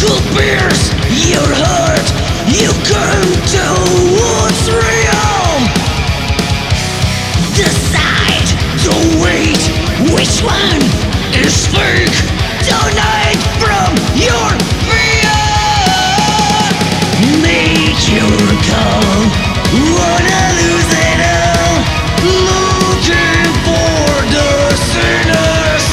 could pierce your heart. You can't tell what's real. Decide, don't wait. Which one is fake? Don't hide from your fear. Make your call. Wanna lose it all? Looking for the sinners.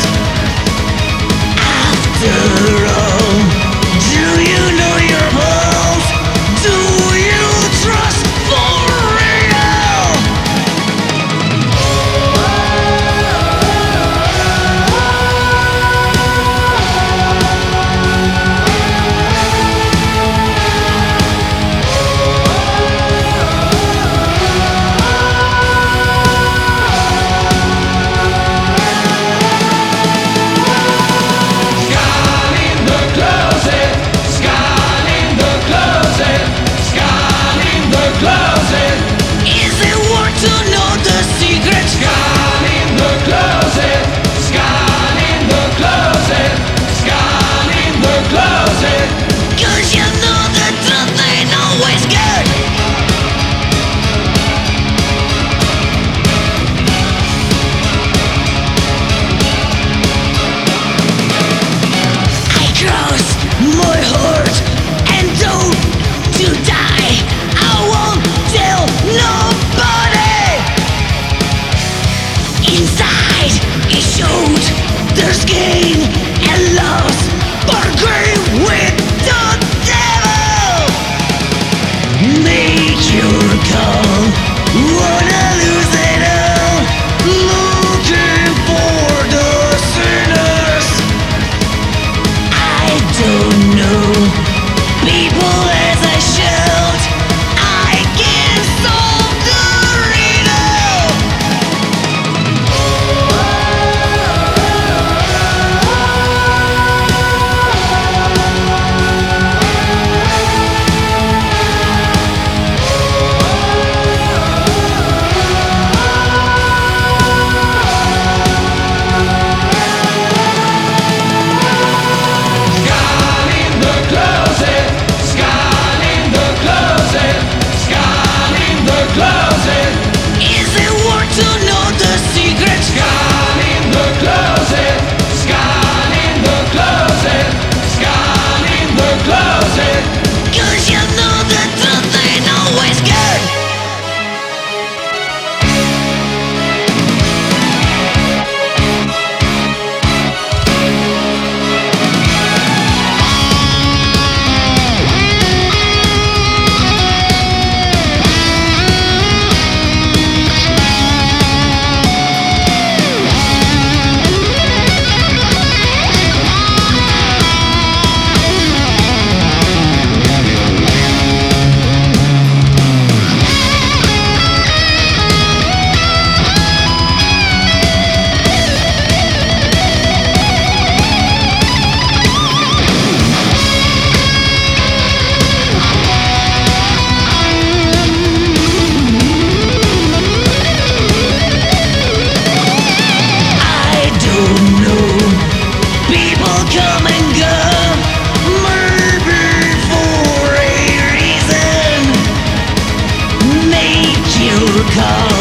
After all, do you know your pulse? Do you trust for real? Is it worth to know the secret? Gone in the closet, gone in the closet, gone in the closet. 'Cause you know the truth ain't always good. I cross my heart and don't to die. I won't tell nobody. Inside it shows there's gain and loss, bargain with the devil. Make your call. Wanna lose it all? Looking for the sinners. I don't know people as I shout. I can solve the riddle. Gone in the closet, gone in the closet, gone in the closet. Is it worth to know the secret? Gone in the closet, gone in the closet, gone in the closet. 'Cause you know the truth ain't always good. I don't know. People come and go, maybe for a reason. Make your call.